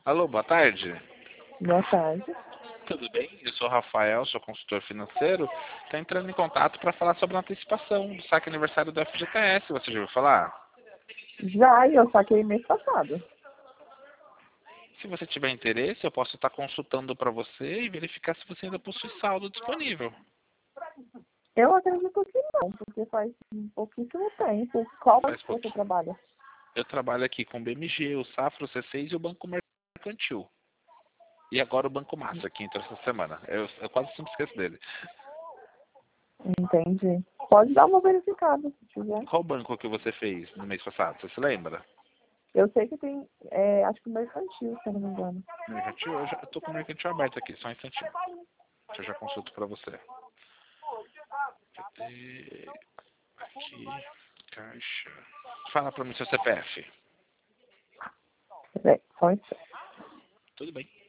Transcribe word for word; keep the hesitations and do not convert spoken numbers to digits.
Alô, boa tarde. Boa tarde. Tudo bem? Eu sou o Rafael, sou consultor financeiro. Estou entrando em contato para falar sobre a antecipação do saque aniversário do F G T S. Você já ouviu falar? Já, eu saquei mês passado. Se você tiver interesse, eu posso estar consultando para você e verificar se você ainda possui saldo disponível. Eu acredito que não, porque faz um pouquíssimo tempo. Qual banco Faz que você pouquinho. trabalha? Eu trabalho aqui com o B M G, o Safra, o C seis e o Banco Mercantil. E agora o Banco Massa, que entrou essa semana. Eu, eu quase sempre esqueço dele. Entendi. Pode dar uma verificada, se tiver. Qual banco que você fez no mês passado? Você se lembra? Eu sei que tem, é, acho que mercantil, se eu não me engano. Mercantil? Eu já estou com o Mercantil aberto aqui, só um instantinho. Eu já consulto para você. Cadê? Aqui, caixa. Fala para mim seu C P F. É, só isso. Tudo bem.